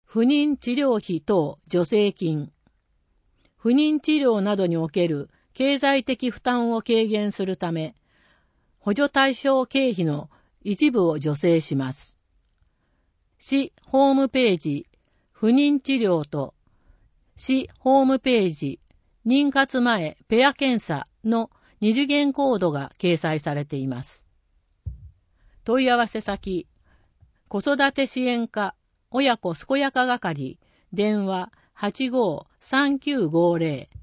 不妊治療費等助成金。不妊治療などにおける経済的負担を軽減するため、補助対象経費の一部を助成します。市ホームページ、不妊治療と市ホームページ、妊活前ペア検査の二次元コードが掲載されています。問い合わせ先、子育て支援課親子健やか係、電話85-3950